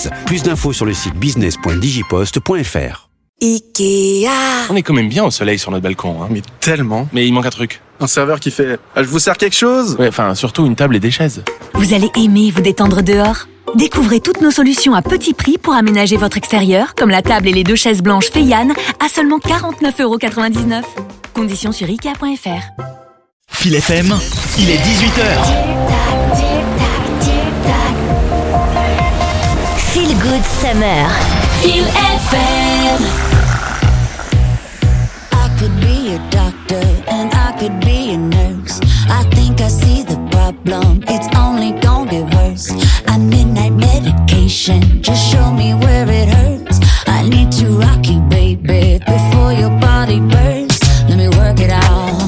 entreprises. Plus d'infos sur le site business.digipost.fr. Ikea. On est quand même bien au soleil sur notre balcon, hein. Mais tellement. Mais il manque un truc. Un serveur qui fait « Je vous sers quelque chose ?» Ouais, enfin, surtout une table et des chaises. Vous allez aimer vous détendre dehors. Découvrez toutes nos solutions à petit prix pour aménager votre extérieur, comme la table et les 2 chaises blanches Feyan à seulement 49,99 €. Conditions sur Ikea.fr. Fil FM, il est 18h. Feel Good Summer. Feel FM. I could be a doctor and I could be a nurse. I think I see the problem, it's only gonna get worse. I midnight medication, just show me where it hurts. I need to rock you, baby, before your body bursts. Let me work it out.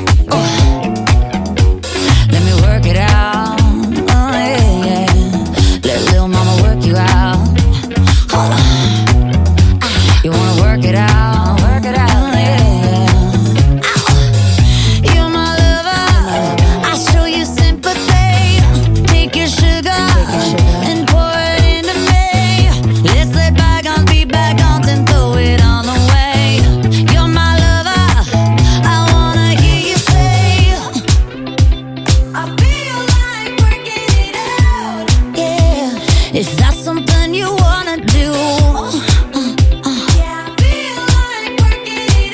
Let me work it out. Oh yeah, yeah. Let little mama work you out. Hold on. You wanna work it out? Work it out, yeah. You're my lover. I show you sympathy. Take your sugar and pour it into me. Let's let bygones be bygones and throw it on the way. You're my lover. I wanna hear you say, I feel like working it out. Yeah, is that something you wanna do? Yeah, I feel like working it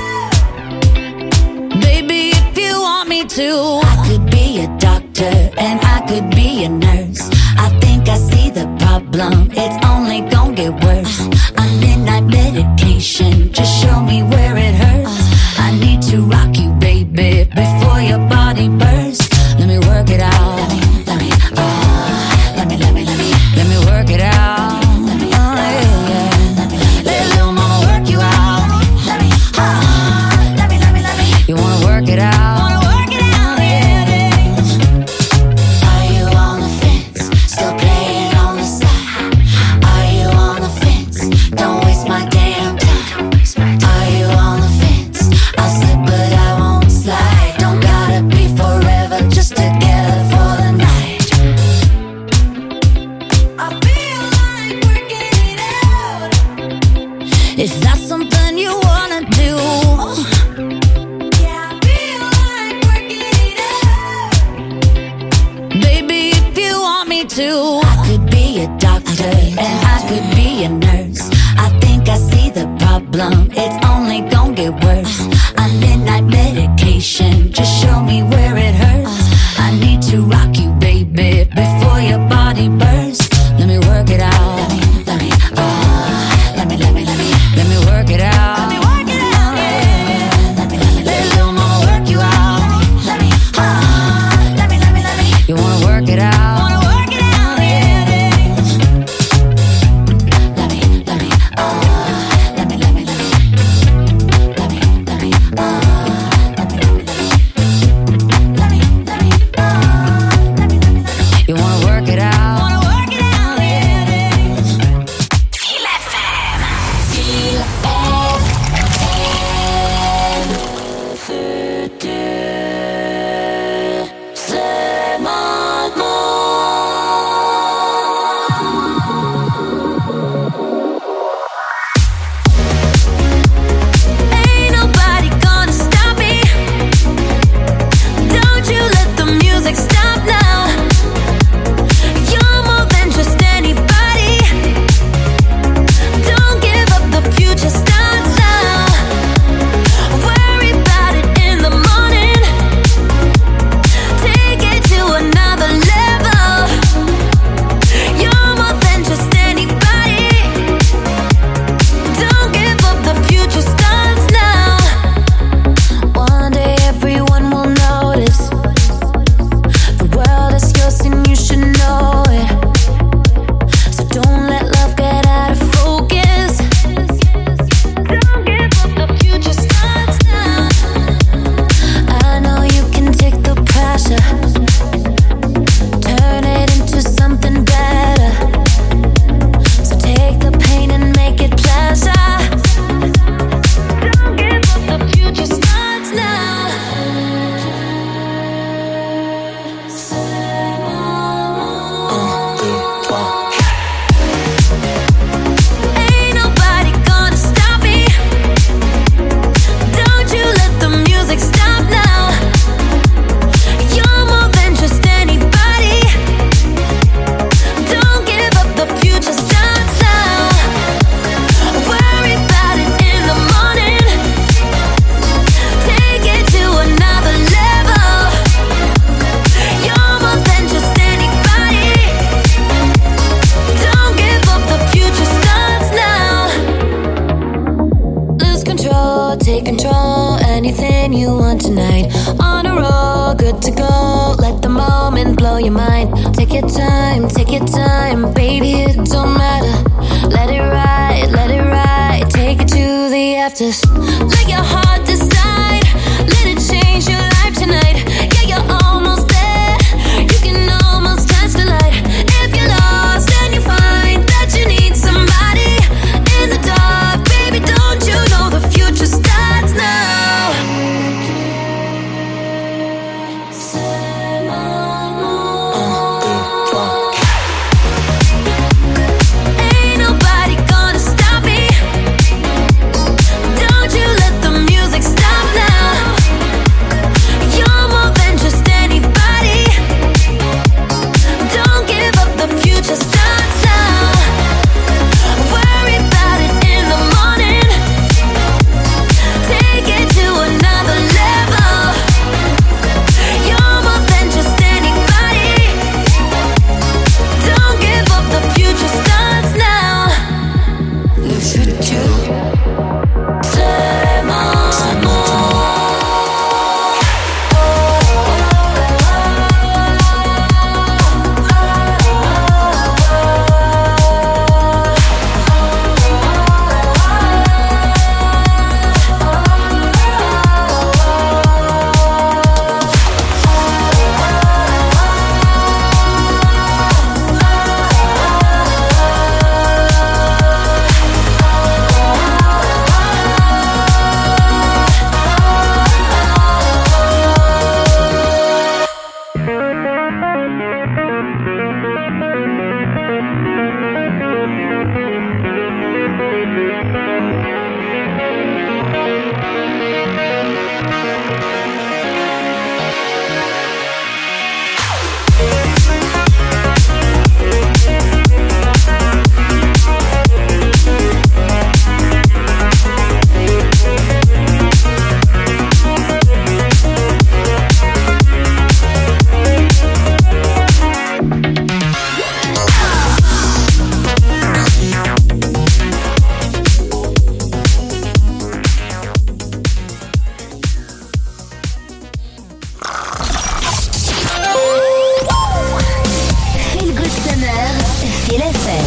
out. Baby, if you want me to, I could be a doctor and I could be a nurse. I think I see the problem, it's only gonna get worse. I'm midnight medication, just show me where it hurts. I need to rock you, baby, before your body bursts. Let me work it out. Let me work it out. Oh, yeah, yeah. Let little mama work you out. You wanna work it out? Are you on the fence? Still playing on the side? Are you on the fence? Don't waste my damn time. Are you on the fence? I'll slip but I won't slide. Don't gotta be forever, just together for the night. I feel like working it out. Is that something you wanna do? Yeah, I feel like working it out. Baby, if you want me to, I could be a doctor and I could be a nurse. I think I see the problem, it's only gonna get worse. I'm midnight medication, just show me where it hurts. I need to rock you, baby, before your body bursts. Let me work it out. Let me work it out. Let little mama work you out. You wanna work it out? Yeah. have to let your heart decide. Let it change your life tonight. Yeah, you're almost there. You can almost touch the light. If you're lost and you find that you need somebody in the dark, baby, don't you know the future starts now? C'est mon monde. Ain't nobody gonna stop me. Don't you let the music stop now. You're more than just anybody. Don't give up, the future starts now. Worry about it in the morning. Take it to another level. You're more than just anybody. Don't give up, the future starts now. Le futur, c'est mon monde. Feel Good Summer, Feel FM.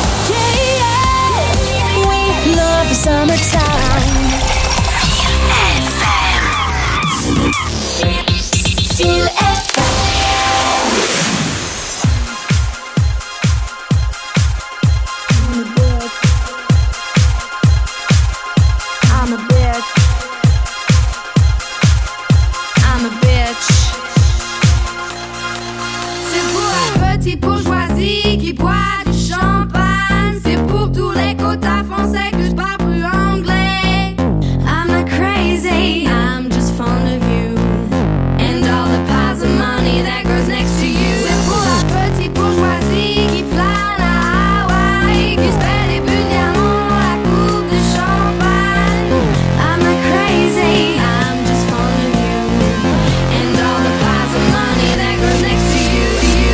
We love the summertime. Feel I'm a bitch. I'm a bitch. C'est pour la petite bourgeoisie qui boit du champagne. C'est pour tous les quotas français que je parle plus anglais. I'm not crazy, I'm just fond of you. And all the piles of money that goes next to you. C'est pour la petite bourgeoisie qui flâne à Hawaï, qui se fait des bulles diamants à la coupe de champagne. I'm not crazy, I'm just fond of you. And all the piles of money that goes next to you.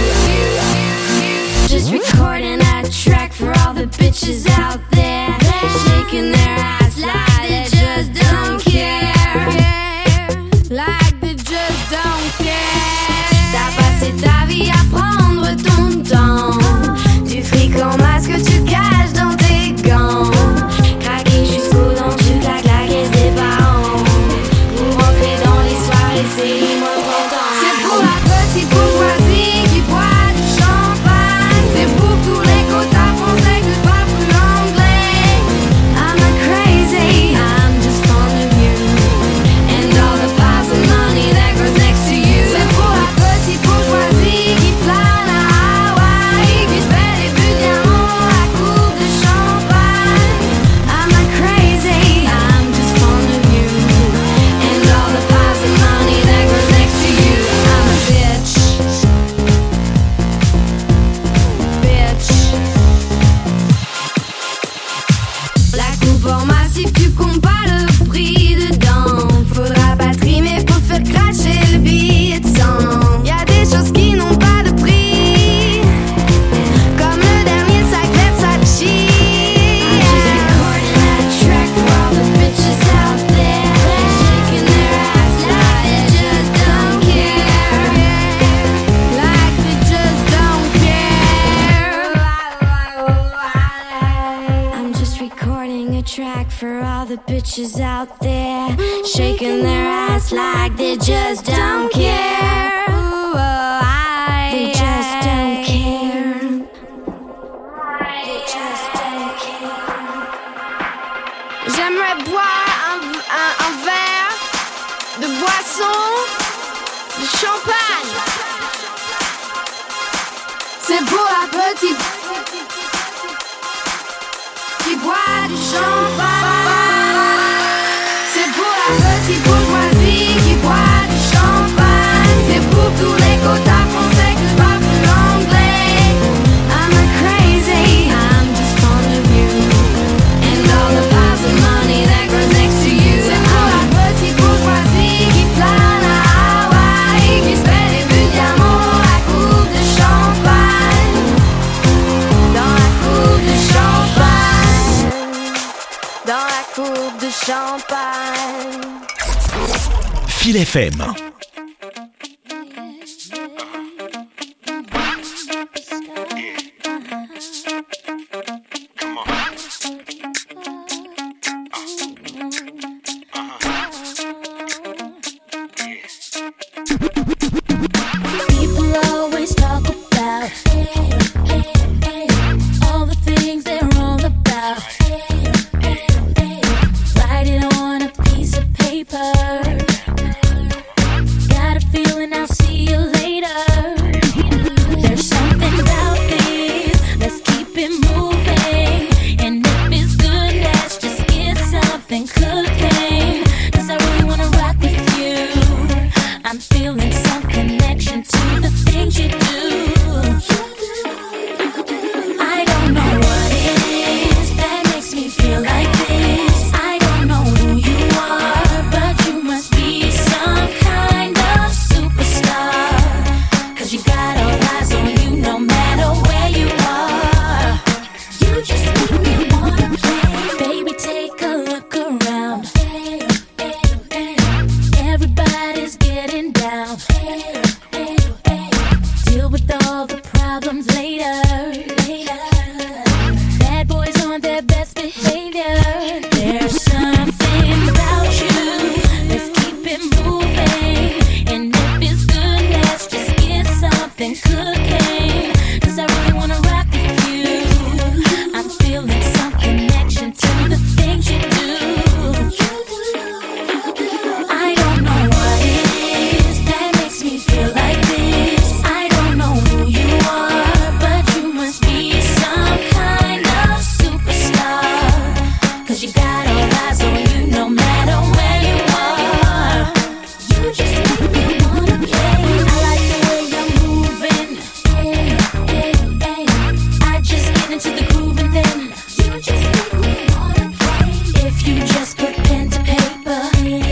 Just recording a track for all the bitches out there, shaking their ass like they just don't care. Like they just don't care. T'as passé ta vie à prendre ton temps, du fric en masque tu caches dans tes gants, craquer jusqu'aux dents tu claques la caisse des parents, pour rentrer dans les soirées c'est moins content. C'est pour la petite bourgeoisie qui boit du champagne. C'est pour tous les quotas français que je parle plus anglais. I'm not crazy, I'm just fond of you. And all the piles of money that goes next to you. C'est pour la petite bourgeoisie qui flâne à Hawaï, qui se fait des bulles diamants à la coupe de champagne. I'm not crazy, I'm just fond of you. And all the piles of money that goes next to you. I'm a bitch. Bitch. La coupe en massif, tu comptes pas le prix dedans. Faudra pas trimer pour te faire cracher le billet de 100. Y'a des choses qui n'ont pas de prix, comme le dernier sac Versace. I'm just recording a track for all the bitches out there, shaking their ass like they just don't care. Like they just don't care. I'm just recording a a track for all the bitches out there, shaking their ass like they just don't care. Ooh, they just don't care. They just don't care. J'aimerais boire un verre de boisson, de champagne. C'est pour la petite qui boit du champagne. C'est pour la petite bourgeoisie qui boit du champagne. C'est pour tous les quotas français que je parle plus l'anglais. I'm not crazy, I'm just fond of you and all the piles of money that grows next to you. C'est pour la petite bourgeoisie qui plane à Hawaï, qui se fait des buts de diamant dans la coupe de champagne. Dans la coupe de champagne. Dans la coupe de champagne. Fil FM. People always talk about all the things they're wrong about. Write it on a piece of paper. Got a feeling I'll see you later. There's something about this, let's keep it moving. And if it's good, let's just get something cooking. 'Cause I really wanna rock with you. I'm feeling some connection to the things you do. I don't know what it is that makes me feel like this. I don't know who you are, but you must be some kind of superstar. 'Cause you got all eyes on you no matter where you are. You just make me wanna play. Baby, take a look around. Everybody's getting down. Deal with all the problems later. Bad boys on their best behavior. There's something about you. Let's keep it moving. And if it's good, let's just get something cooking. 'Cause I really wanna rock with you. I'm feeling some connection to the things you do. I don't know what it is that makes me feel like this. I don't know who you are, but you must be some kind of superstar. 'Cause you got all eyes on you no matter where you are. You just make me wanna play. I like the way you're moving. I just get into the groove and then you just make me wanna play. If you just put pen to paper,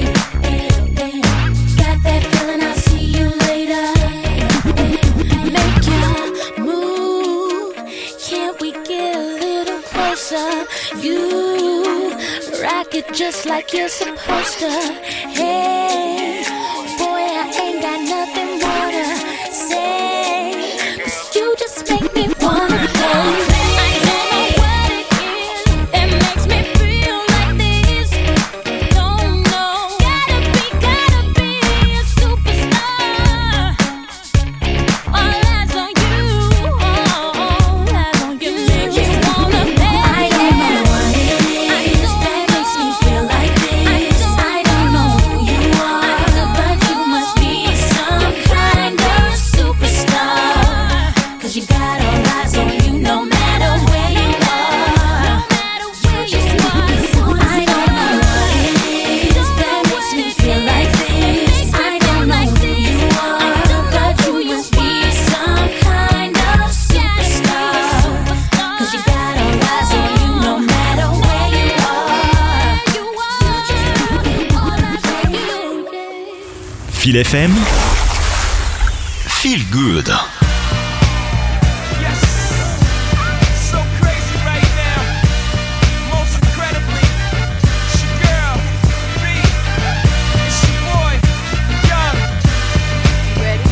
got that feeling I'll see you later. Make your move. Can't we get a little closer? You rock it just like you're supposed to. Hey, boy, I ain't got nothing more to say. 'Cause you just make me wanna play. I don't know what it is that makes me feel like this. Don't know. Gotta be a superstar. All eyes on you. All eyes on you. You just wanna play. I don't know what it is that makes me feel like this. I don't know who you are, but you must be some kind of superstar. 'Cause you got all eyes on you no matter where you are. I don't know what it is that makes me feel like this. I don't know who you are, but you must be some kind of superstar. 'Cause you got all eyes on you no matter where you are. Fil FM. Feel good. So crazy right now. Most incredibly, it's your girl, B. It's your boy, Young. Ready?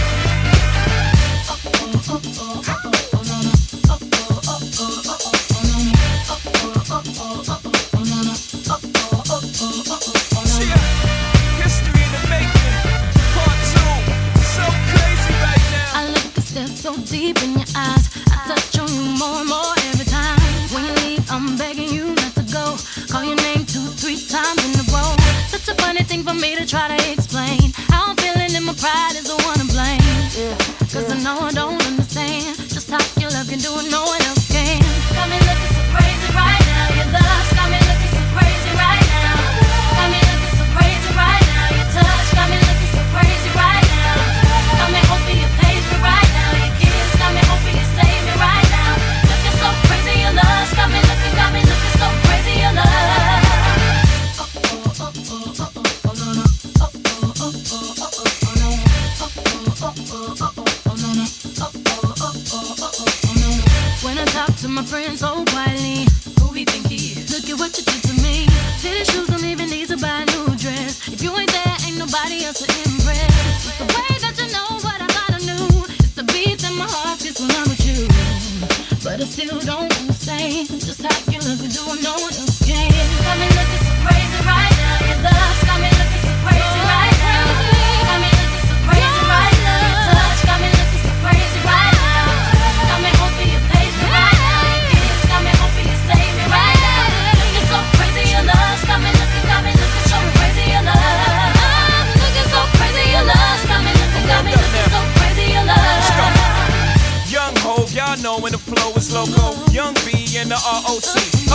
look at what you did to me. Fitted shoes don't even need to buy a new dress. If you ain't there, ain't nobody else to impress. It's the way that you know what I thought I knew. It's the beat that my heart gets when I'm with you. But I still don't understand just how you look and do no one else can. Got me looking so crazy right now. Your love's got me looking so crazy right now. Got me looking so crazy right now. Your touch got me looking so crazy right now. Got me hoping you page me right now. Your kiss got me hoping you save me right now. Looking so crazy, your love's got me looking so crazy, your love. I'm looking so crazy, your love's got me looking so crazy, your love. Young Hov, y'all know when the flow is loco. Young B and the ROC.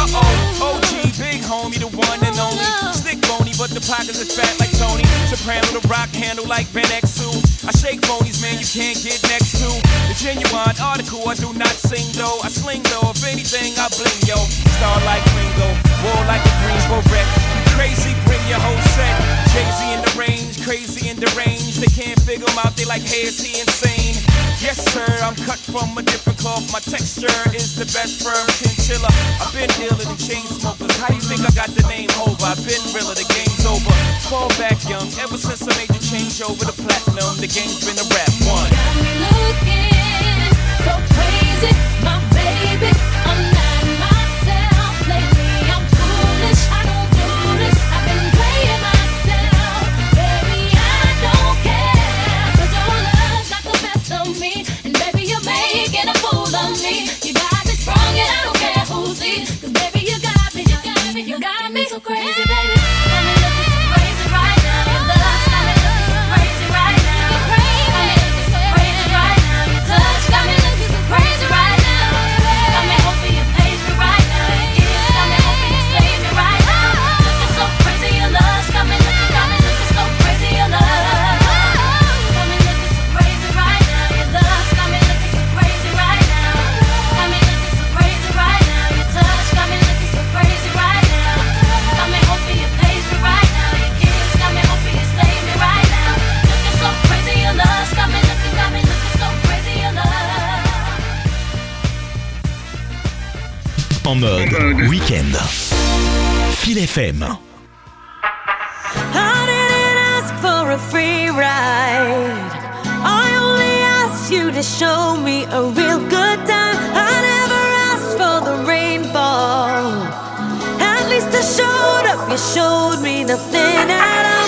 OG, big homie, the one and only. Stick bony, but the pockets is fat like Tony. Soprano, the rock handle like Ben X2. I shake phonies, man, you can't get next to. The genuine article, I do not sing though. I sling though, if anything, I bling yo. Star like Ringo, war like a Greensboro wreck. Crazy, bring your whole set. Jay-Z in the range, crazy in the range. They can't figure him out, they like, hey, is he insane? Yes, sir, I'm cut from a different cloth. My texture is the best firm chinchilla. I've been dealing in chain smokers. How you think I got the name over? I've been realer, the game's over. Fall back young, ever since I made the change over to platinum. The game's been a rap one. Got me looking so crazy, my baby. I'm not myself lately. I'm foolish, I don't do this. I've been playing myself, baby. I don't care, 'cause your love's not the best of me, and baby you're making a fool of me. You got me sprung and I don't care who sees, 'cause baby you got me so crazy, baby. Got me looking so crazy right now. Your love's got me looking so crazy right now. Got me looking so crazy right now. Your touch got me looking so crazy right now. Got me hoping you page me right now. Your kiss got me hoping you save me right now. Looking so crazy, your love's got me looking so crazy, your love. Got me looking so crazy right now. Your love's got me looking so crazy right now. Got me looking so crazy right now. Your touch got me looking so crazy right now. Got me hoping you page me right now. Your kiss got me hoping you save me right now. Looking so crazy, your love's got me looking so crazy, your love. En mode week-end. Fil FM. I didn't ask for a free ride. I only asked you to show me a real good time. I never asked for the rainfall. At least I showed up, you showed me nothing at all.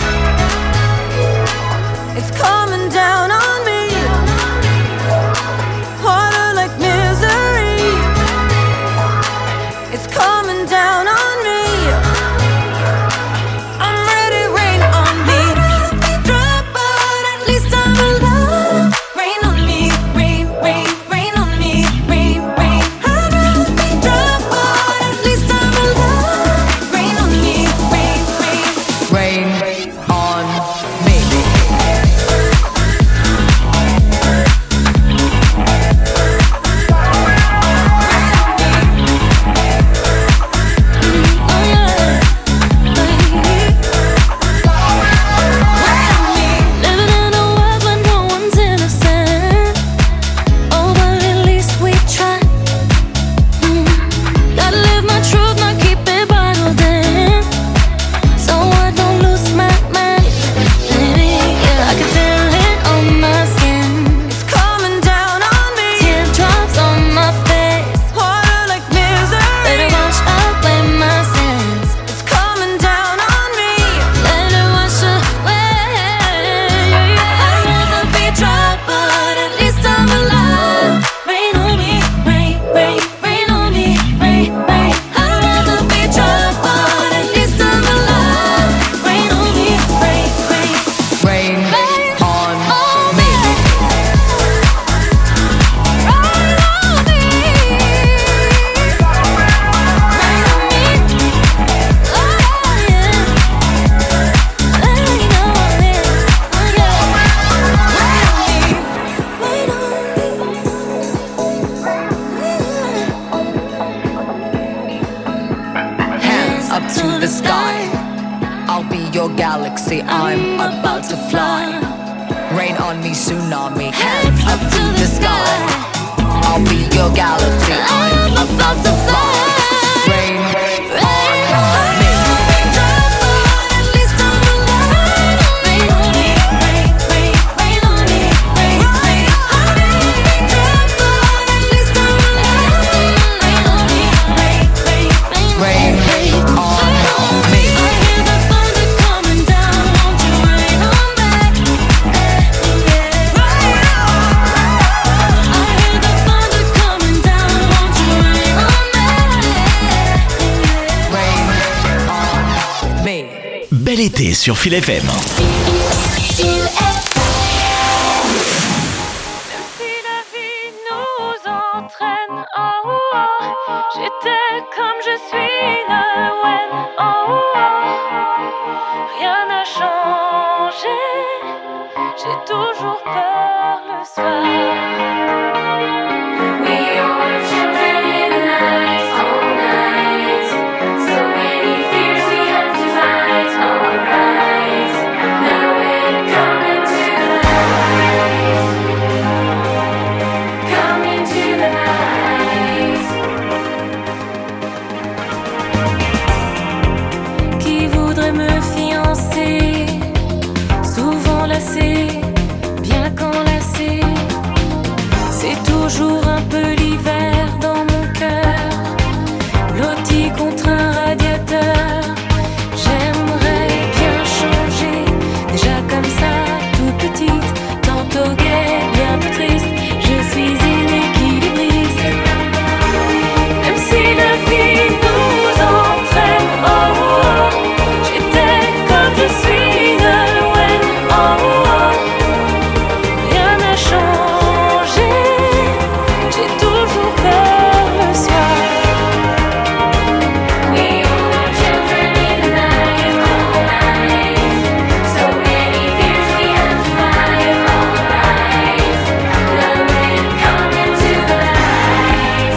It's coming down on me. Water like misery. It's coming down on me. I'm ready, rain on me. I'd be dry, but at least I'm alive. Rain on me, rain, rain, rain on me, rain, rain. I'd rather be dry, but at least I'm alive. Rain on me, rain, rain, rain on me. Living in a world where no one's innocent. Oh, but at least we try. Gotta live my truth, not keep it bottled in, so I don't lose my mind. Baby, yeah, I can feel it on my skin. It's coming down on me. Teardrops on my face. Water like Let misery. it wash away my sins. It's coming down on me. Let it wash away. I'd rather be dry, but at least I'm alive. Rain on me, rain, rain, rain on me, rain, rain. I'd rather be dry, but at least I'm alive. Rain on me, rain, rain, rain on me. Hands up to the sky. I'll be your galaxy. I'm about to fly. Rain on me, tsunami. Hands up to the sky. I'll be your galaxy. I'm about to fly. Rain on bel été sur Fil FM. J'étais comme je suis Nolwenn, oh, oh. Rien n'a changé, j'ai toujours peur le soir. We are children in the night, all night. So many fears we have to fight, alright. Now we're coming to the light. Coming to the light. Qui voudrait me fiancer, souvent lassé, bien qu'enlacé. C'est toujours un peu l'hiver dans mon cœur, blotti contre un radiateur. J'aimerais bien changer, déjà comme ça, toute petite, tantôt gaie, bien peu triste. Je suis une équilibriste. Même si la vie nous entraîne, oh, oh. J'étais comme je suis Nolwenn, oh, oh. Rien n'a changé, j'ai toujours peur le soir. We are children in the night, all night. So many fears we have to fight, alright. Now we're coming to the light.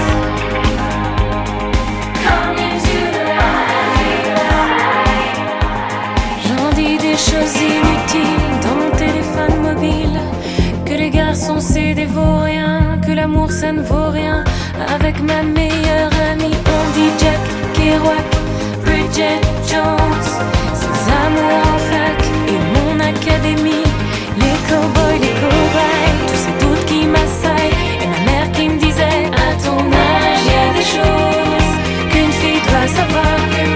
Coming to the light. J'en dis des choses inutiles dans mon téléphone mobile. Que les garçons c'est des vauriens, que l'amour ça ne vaut rien. Avec ma meilleure amie on dit Jack Kerouac, Bridget Jones. Ces amours en fac et mon académie. Les cowboys, les cobayes, tous ces doutes qui m'assaillent. Et ma mère qui me disait, à ton âge y a des choses qu'une fille doit savoir.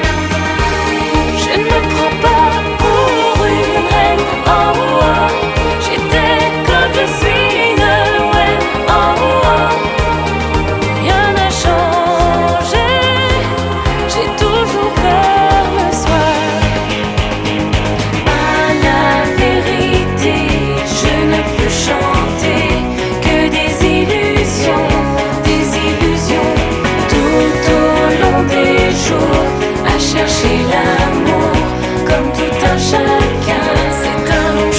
Je ne me prends pas pour une reine, oh, oh. J'étais comme je suis Nolwenn, oh, oh. Rien n'a changé, j'ai toujours peur le soir. À la vérité, je ne peux chanter que des illusions, tout au long des jours, à chercher l'amour comme tout un chacun. C'est un long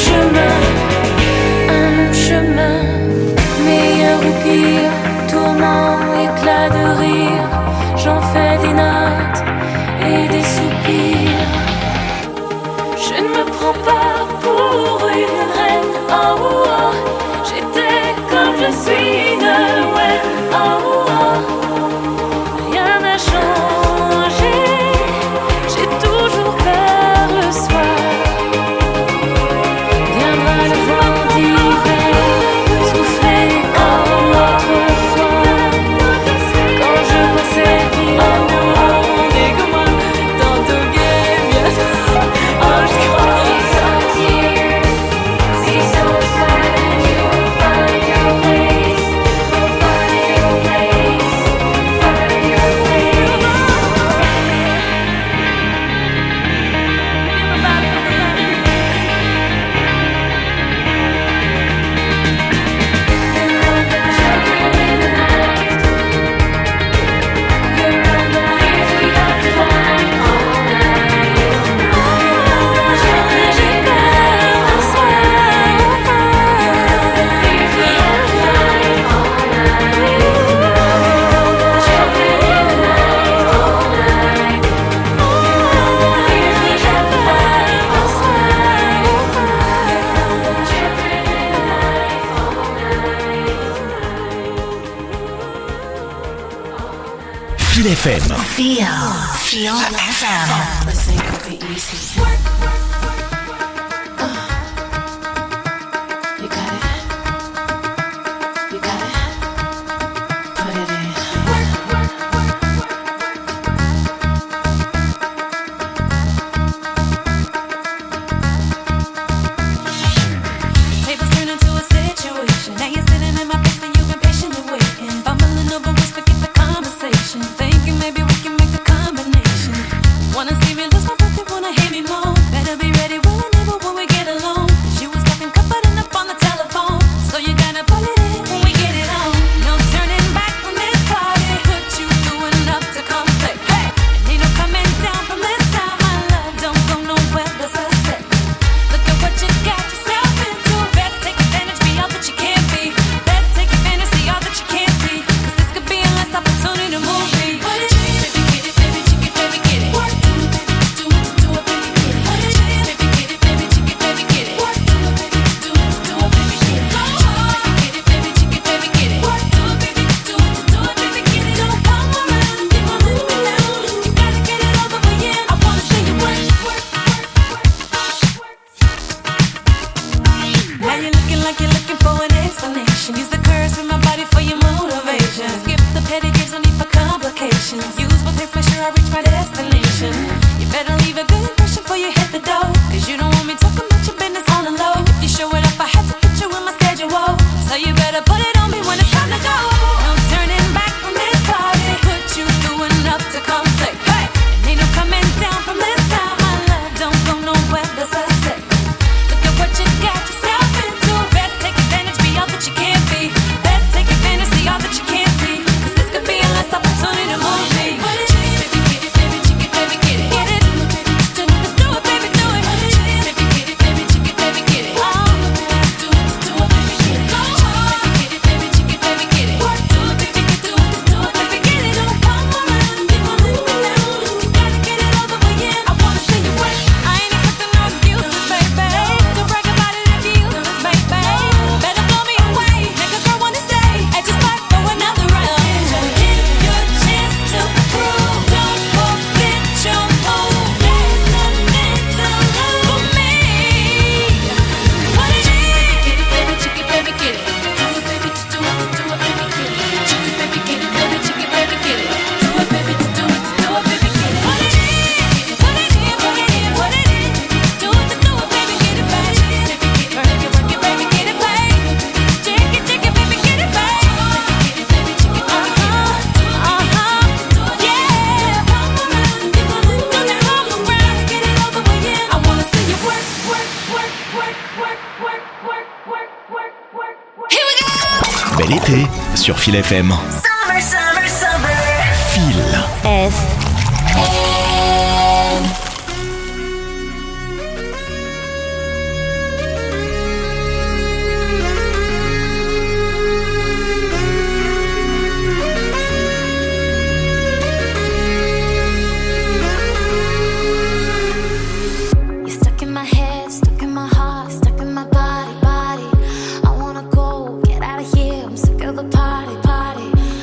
chemin, meilleur ou pire, tourment, éclat de rire. J'en fais des notes et des soupirs. Je ne me prends pas pour une reine, oh, oh. J'étais comme je suis Nolwenn, oh, oh. Rien n'a changé, j'ai toujours peur le soir. Viendra le vent d'hiver, souffler comme autrefois. Quand je vois cette ville, oh, des comme moi, tantôt gay, bientôt, oh, je crois. See so far, you will find your place, you'll find your place, find your place. Fil FM. Feel FM. Listen, could be easy. You got it. You got it. Put it in. Tables turn into a situation. Now you're sitting in my face and you've been patiently waiting. Bumbling over words to get the conversation. Thinking maybe we can make a combination. Wanna see me lose my breath, they wanna hear me more. Better I reach my destination. You better leave a good impression before you hit the door. Cause you don't want me talking about your business on the low. If you show it up, I had to put you in my schedule. So you better put it on me when it's time to go. No turning back from this party. Put you through enough to conflict. Hey, and ain't no coming down from this side. My love don't go nowhere, that's a sick. Look at what you got yourself into. Best take advantage, be all that you can't be. Best take advantage, see all that you can't see. Cause this could be a last opportunity to move me. Bel été sur Fil FM. Summer, summer, summer. Fil FM. Party, party. I wanna go, get out of here. I'm sick of the party, party.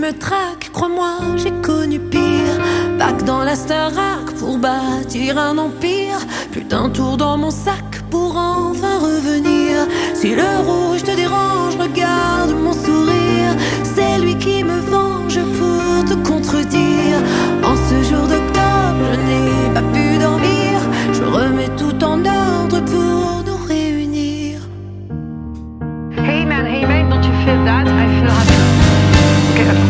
me traque, crois-moi, j'ai connu pire. Bac dans la Starac pour bâtir un empire. Plus d'un tour dans mon sac pour enfin revenir. Si le rouge te dérange, regarde mon sourire. C'est lui qui me venge pour te contredire. En ce jour d'octobre, je n'ai pas pu dormir. Je remets tout en ordre pour nous réunir. Hey man, don't you feel that? I feel happy. Okay, attends.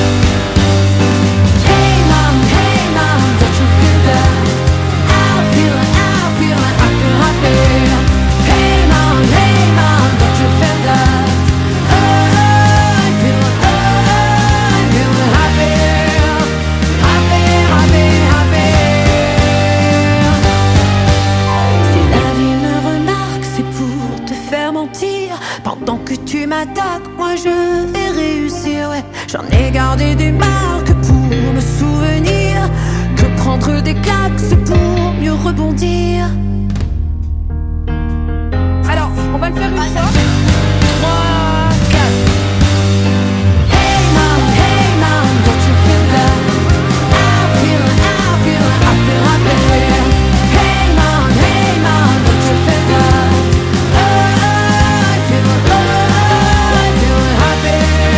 Hey man, don't you feel that? I feel happy. Hey man, don't you feel that? I feel happy. Si la vie me remarque, c'est pour te faire mentir. Pendant que tu m'attaques, moi je vais réussir, ouais. J'en ai gardé des marques pour me souvenir. Que prendre des claques, c'est pour mieux rebondir. Alors, on va le faire une fois. 3, 4. Hey man, don't you feel that? I feel happy. Hey man, don't you feel that? I feel happy.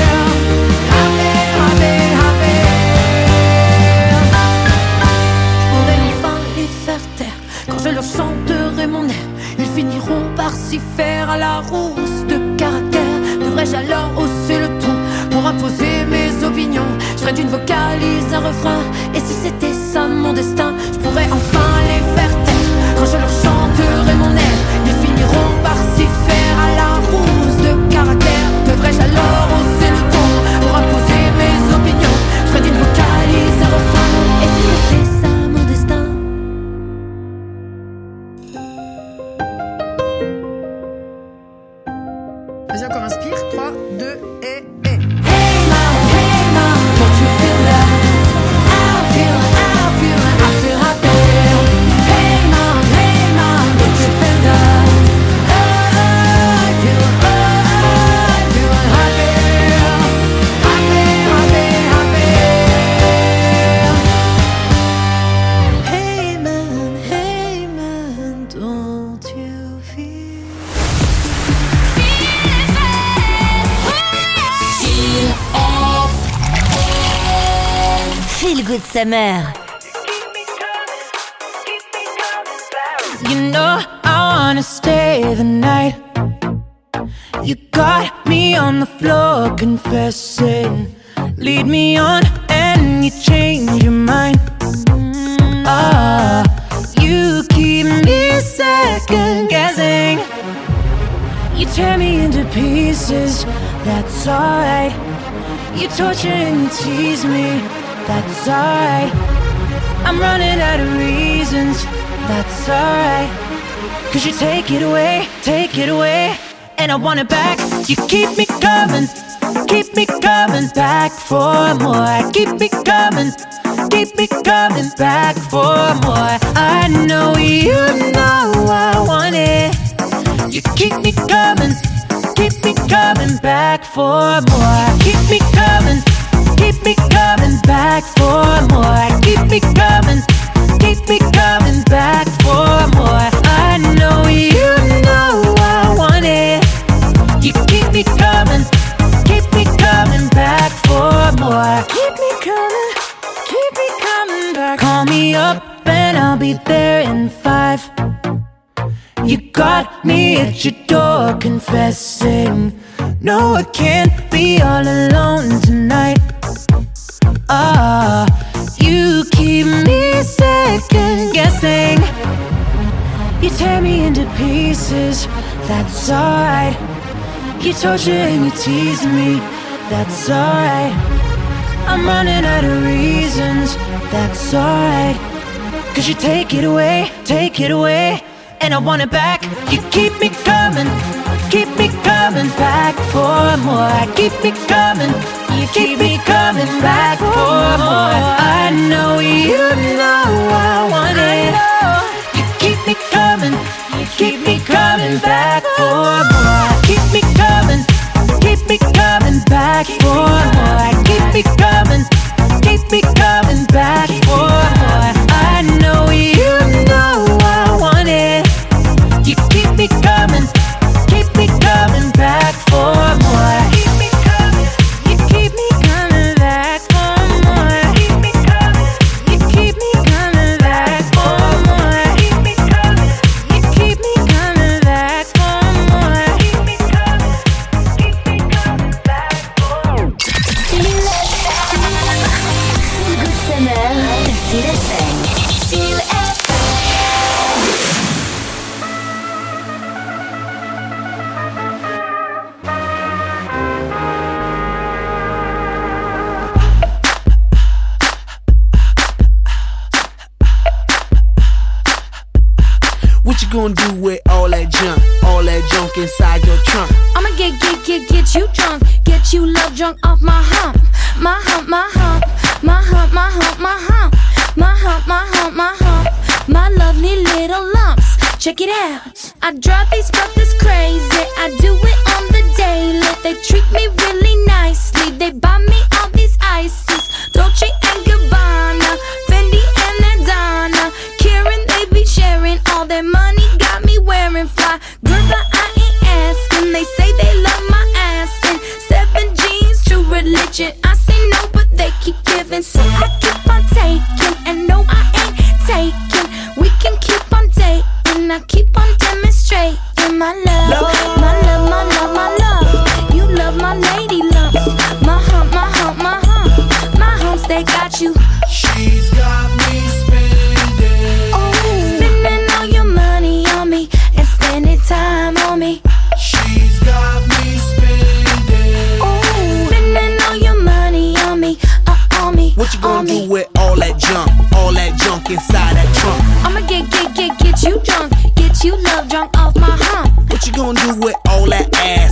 Je pourrais enfin les faire taire quand je leur chanterai mon air. Ils finiront par s'y faire à la rousse de caractère. Devrais-je alors hausser le ton pour imposer mes opinions? Je ferais d'une vocalise un refrain. Et si c'était ça mon destin, je pourrais enfin les faire taire quand je leur chanterai mon air. Ils finiront par s'y faire à la rousse de caractère. Devrais-je alors hausser le ton pour imposer mes opinions? Je ferais d'une vocalise un refrain. Et si c'était ça mon destin? Vas-y, encore inspire. 3, 2 et... Hey man, don't you feel that? I feel happy. Hey man, don't you feel that? I feel happy. Hey man, don't you feel? Feel Good Summer. You know I wanna stay the night. You got me on the floor confessing. Lead me on and you change your mind. You keep me second guessing. You tear me into pieces, that's alright. You torture and you tease me, that's alright. I'm running out of reasons, that's alright. Cause you take it away, and I want it back. You keep me coming back for more. Keep me coming back for more. I know you know I want it. You keep me coming back for more. Keep me coming back for more. Keep me coming back for more. I know you know I want it. You keep me coming back for more. Keep me coming back. Call me up and I'll be there in 5. You got me at your door confessing. No, I can't be all alone tonight. You keep me second guessing. You tear me into pieces, that's alright. You torture and you tease me, that's alright. I'm running out of reasons, that's alright. Cause you take it away, and I want it back. You keep me coming back for more. Keep me coming back for more. I know you know I want it. You keep me coming back for more. Keep me coming back for more. Keep me What you gonna do with all that junk inside your trunk? I'ma get you drunk, get you love drunk off my hump, my hump, my hump, my hump, my hump, my hump, my hump, my hump, my hump, my lovely little lumps. Check it out. I drive these brothers crazy. I do it on the daily. They treat me really nicely. They buy me all these ices, Dolce and Gabbana, Fendi and Adana. Karen, they be sharing all their money. Got me wearing fly. Girl, but I ain't asking. They say they love my ass and 7 jeans, true religion. I say no, but they keep giving, so I keep on taking. And no, I ain't taking. We can keep on dating. I keep on demonstrating my love, my love, my love, my love. You love my lady lumps, my hump, my hump, my hump, my humps. They got you. She's got me spending. Oh, spending all your money on me and spending time on me. She's got me spending. Oh, spending all your money on me, on me. What you gonna do with all that junk inside that trunk? I'ma get you drunk, get you love drunk off my hump. What you gonna do with all that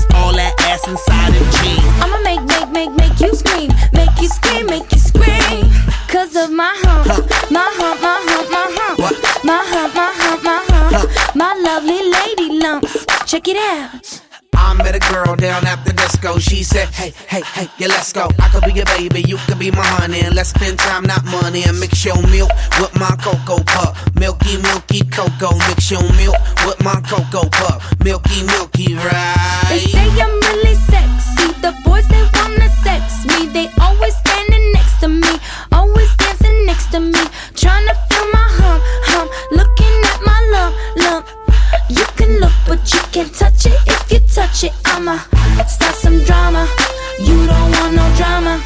ass inside them jeans? I'ma make you scream, make you scream, make you scream. Cause of my hump, my hump, my hump, my hump, my hump, my hump, my hump, my lovely lady lumps. Check it out. I met a girl down at the disco. She said, hey, yeah, let's go. I could be your baby, you could be my honey. And let's spend time, not money. And mix your milk with my cocoa pup. Milky, milky cocoa. Mix your milk with my cocoa pup. Milky, milky, right? They say I'm really sexy. The boys, they wanna sex me. They always standing next to me, always dancing next to me, trying to feel my hump, looking at my lump. You can look, but you can't touch it. If you touch it, I'ma start some drama. You don't want no drama.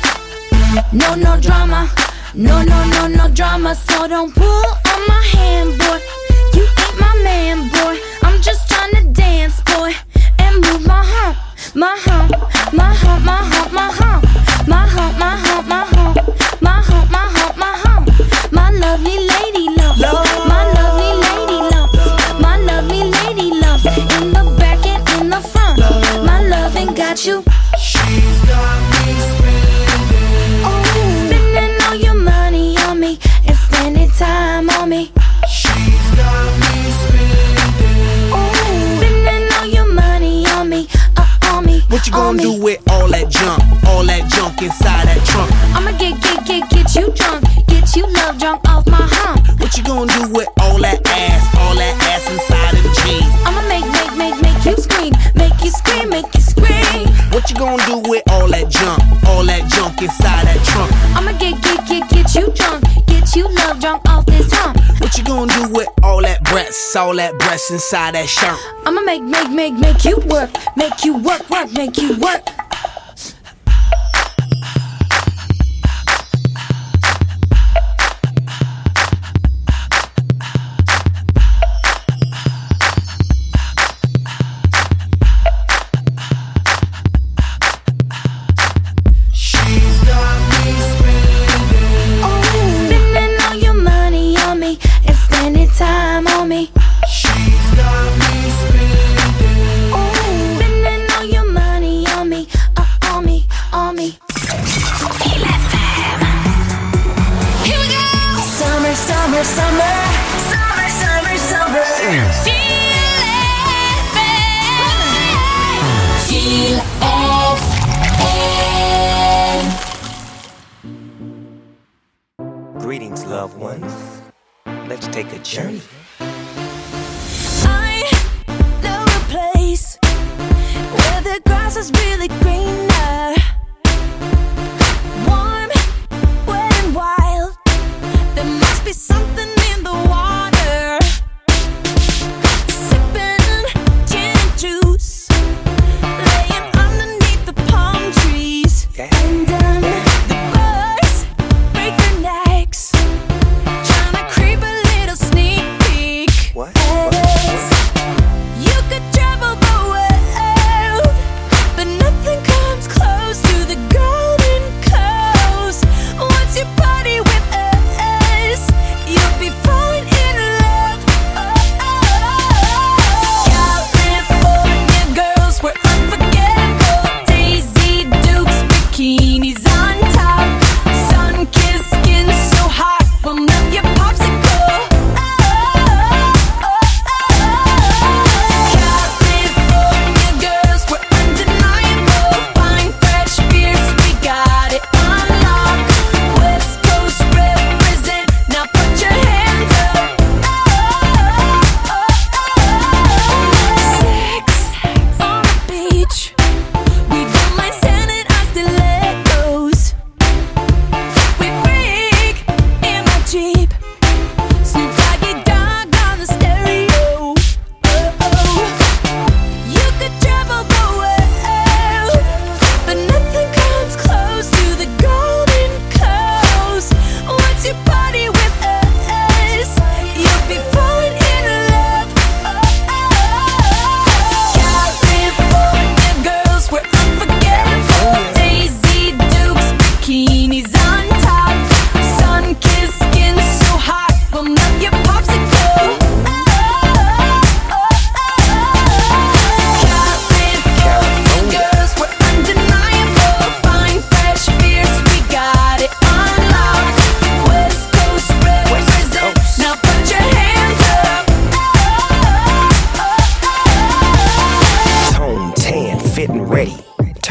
No drama. No drama. So don't pull on my hand, boy. You ain't my man, boy. I'm just trying to dance, boy, and move my hump, my hump, my hump, my hump, my hump, my hump, my hump, my hump, my hump, my hump, my hump, my lovely lady lumps, my lovely lady lumps, my lovely lady lumps, in the back and in the front. My loving got you. She's got me spending. Oh, spending all your money on me and spending time on me. She's got me spending. Oh, spending all your money on me, on me. What you gonna do with all that junk inside that trunk? I'ma get you drunk, get you love drunk off my hump. What you gonna do with all that ass inside them jeans? I'ma make you scream, make you scream, make you scream. What you gonna do with all that junk inside that trunk? I'ma get you drunk, get you love drunk off this hump. What you gonna do with all that breasts inside that shirt? I'ma make you work, make you work, make you work. Time on me. She's got me spending. Oh, spending all your money on me, on me, on me. Feel FM. Here we go. Summer, summer, summer, summer, summer, summer. Feel FM. Feel FM. Greetings, loved ones. Let's take a journey. I know a place where the grass is really greener, warm, wet and wild. There must be something in the water. Sipping gin and juice, laying underneath the palm trees. Yeah. And the birds break their necks, creep a little sneak peek. What? You could travel the world, but nothing comes close to the Golden Coast. Once you party with us, you'll be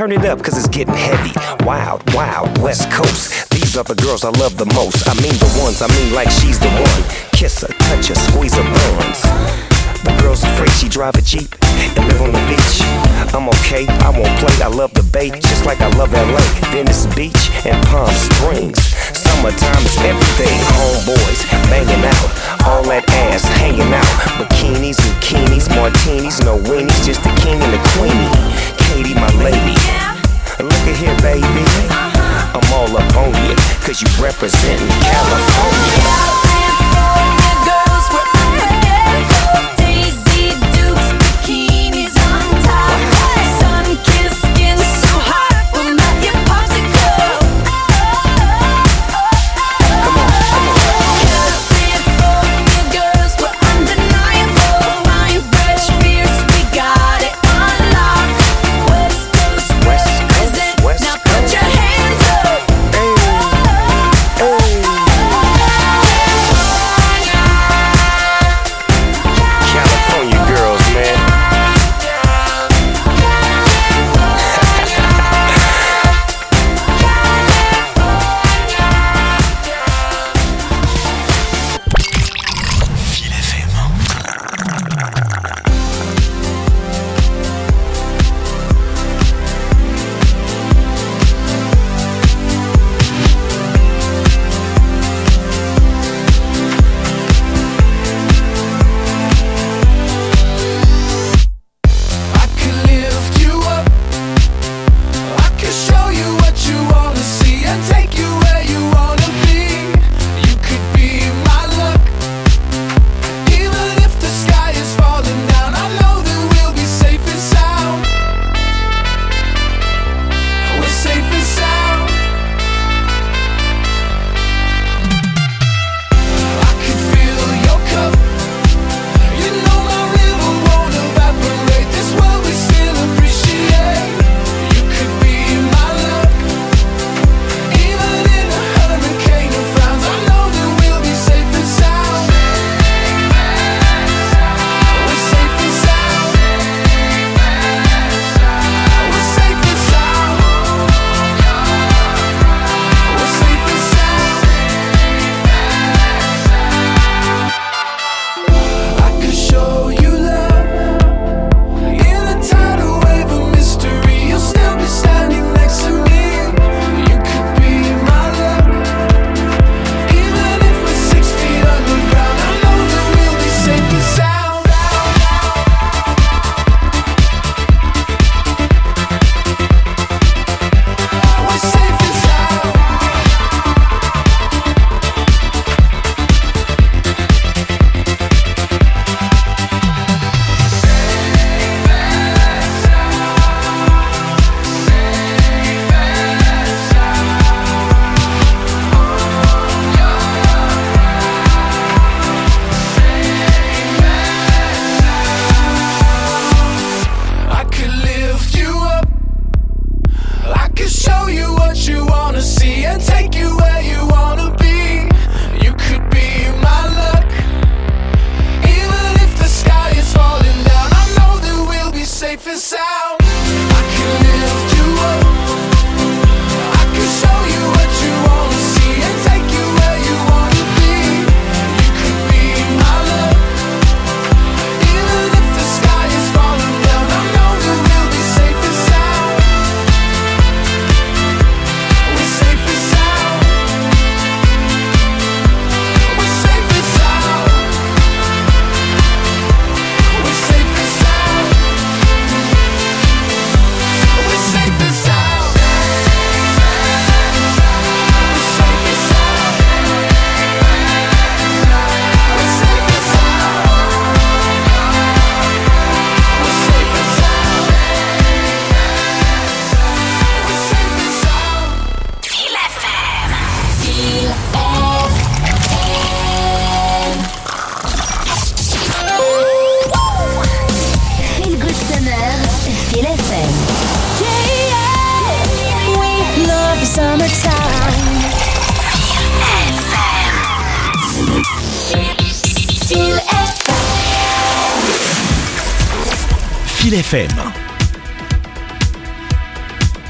turn it up cause it's getting heavy. Wild, wild, West Coast. These are the girls I love the most. I mean the ones, I mean like she's the one. Kiss her, touch her, squeeze her buns. The girl's afraid she drive a Jeep and live on the beach. I'm okay, I won't play, I love the bay, just like I love LA, Venice Beach and Palm Springs. Summertime is everything, homeboys banging out, all that ass hanging out. Bikinis, bikinis, martinis, no weenies, just the king and the queenie. Katie, my lady, look at here, baby. I'm all up on you, cause you representin' California. Fil FM.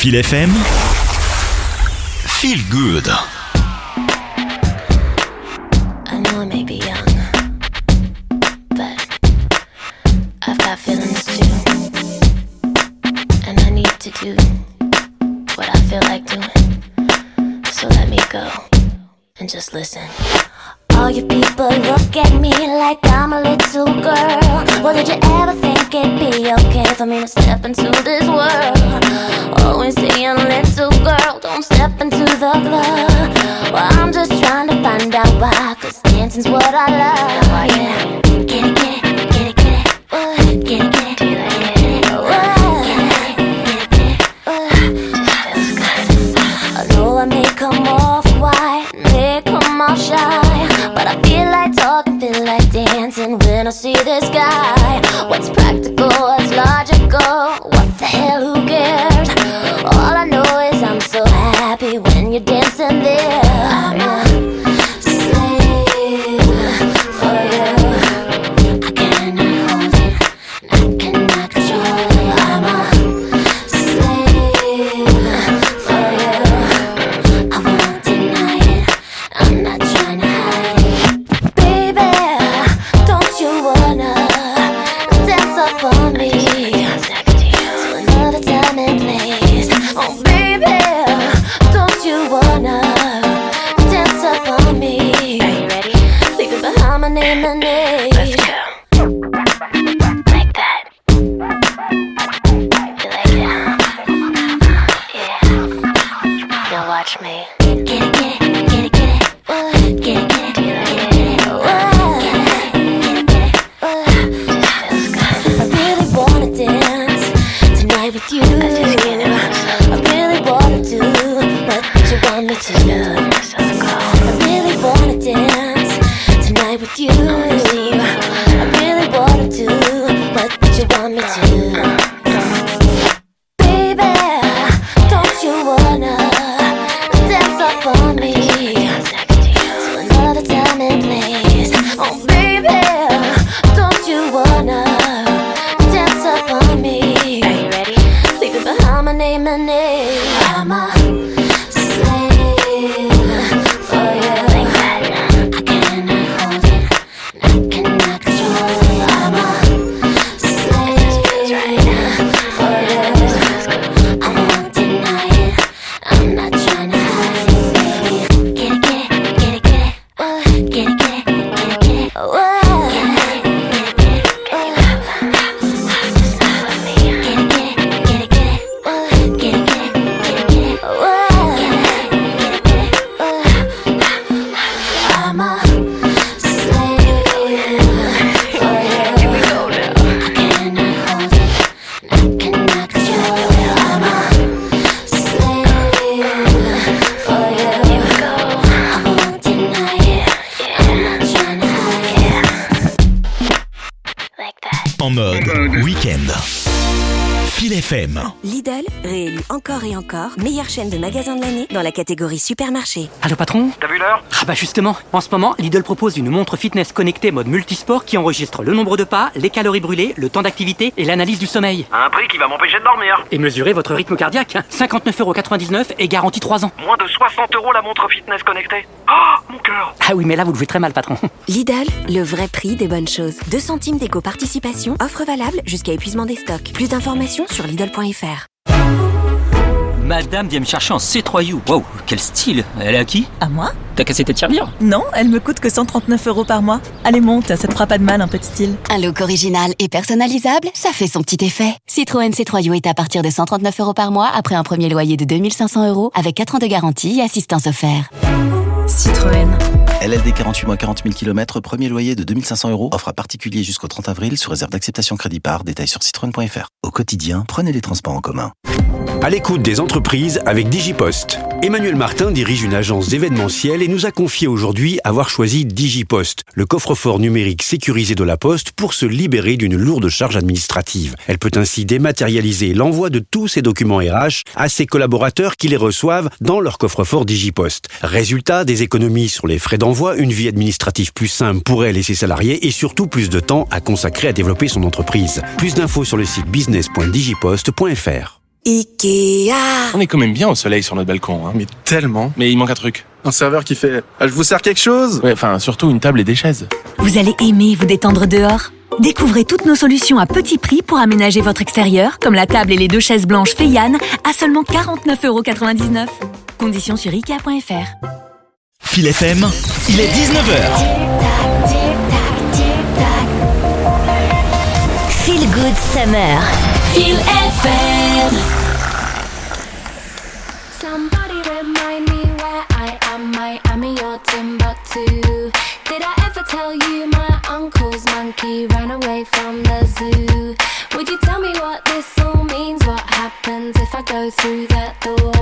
Feel FM, Feel Good. I know I may be young, but I've got feelings too. And I need to do what I feel like doing. So let me go and just listen. All you people look at me like I'm a little girl. Well, did you ever think it'd be okay for me to step into this world? Always saying, little girl, don't step into the club. Well, I'm just trying to find out why, 'cause dancing's what I love. Yeah. Get it, get it, get it, get it. Get it, get it, get it, get it. I know I may come off quiet, may come off shy, but I feel like talking, feel like dancing when I see this guy. What's practical, what's logical, what the hell, who cares? All I know is I'm so happy when you're dancing there. I'm a slave for you. I cannot hold it, I cannot control it. I'm a slave for you. I won't deny it, I'm not trying to hide it. Baby, don't you wanna dance up on me to another time and place? Oh baby, don't you wanna dance up on me? Are you ready? Leave it behind my name and age. Let's go. Like that. You like it, huh? Yeah. Now watch me. Get it, get it, get it, get it. Get it, get it, get it, get it. I really wanna dance tonight with you. I really wanna do what you want me to do. I really wanna dance tonight with you. I really wanna do what you want me to do. Baby, don't you wanna dance up on me to another time and place? Oh baby, don't you wanna dance up on me? Are you ready? Leave it behind my name and age. I'm a slave for you. Like that. I cannot hold it, I cannot control it. I'm a slave for you. I won't deny it, I'm not trying to hide it, baby. Get it, get it, get it, get it. Get it, get it, get it, get it. I'm a slave for you. I cannot hold it, I cannot control it. I'm a slave for you. I won't deny it, I'm not trying to hide it. Like that. En mode week-end. Feel FM. Lidl, réélu encore et encore meilleure chaîne de magasins de l'année dans la catégorie supermarché. Allô patron ? T'as vu l'heure ? Ah bah justement, en ce moment, Lidl propose une montre fitness connectée mode multisport qui enregistre le nombre de pas, les calories brûlées, le temps d'activité et l'analyse du sommeil. À un prix qui va m'empêcher de dormir. Et mesurer votre rythme cardiaque, 59,99€ et garantie 3 ans. Moins de 60€ la montre fitness connectée. Oh, mon cœur. Ah oui, mais là vous le jouez très mal patron. Lidl, le vrai prix des bonnes choses. 2 centimes d'éco-participation, offre valable jusqu'à épuisement des stocks. Plus d'informations sur Lidl.fr. Madame vient me chercher en C3U. Wow, quel style. Elle est à qui ? À moi ? T'as cassé tes tirelires ? Non, elle me coûte que 139€ par mois. Allez, monte, ça te fera pas de mal, un peu de style. Un look original et personnalisable, ça fait son petit effet. Citroën C3 est à partir de 139€ par mois après un premier loyer de 2500€ avec 4 ans de garantie et assistance offerte. Citroën. LLD 48 mois 40 000 km, premier loyer de 2500€, offre à particulier jusqu'au 30 avril, sous réserve d'acceptation crédit par, détails sur citroën.fr. Au quotidien, prenez les transports en commun. À l'écoute des entreprises avec Digipost. Emmanuel Martin dirige une agence d'événementiel et nous a confié aujourd'hui avoir choisi Digipost, le coffre-fort numérique sécurisé de la Poste pour se libérer d'une lourde charge administrative. Elle peut ainsi dématérialiser l'envoi de tous ses documents RH à ses collaborateurs qui les reçoivent dans leur coffre-fort Digipost. Résultat, des économies sur les frais d'envoi, une vie administrative plus simple pour elle et ses salariés et surtout plus de temps à consacrer à développer son entreprise. Plus d'infos sur le site business.digipost.fr. Ikea. On est quand même bien au soleil sur notre balcon, hein. Mais tellement. Mais il manque un truc. Un serveur qui fait « Ah, je vous sers quelque chose ?» Ouais, enfin, surtout une table et des chaises. Vous allez aimer vous détendre dehors. Découvrez toutes nos solutions à petit prix pour aménager votre extérieur, comme la table et les 2 chaises blanches Feyan à seulement 49,99 €. Conditions sur Ikea.fr. Fil FM, il est 19h. Feel Good Summer. Feel FM. Somebody remind me where I am. Miami or Timbuktu. Did I ever tell you my uncle's monkey ran away from the zoo? Would you tell me what this all means? What happens if I go through that door?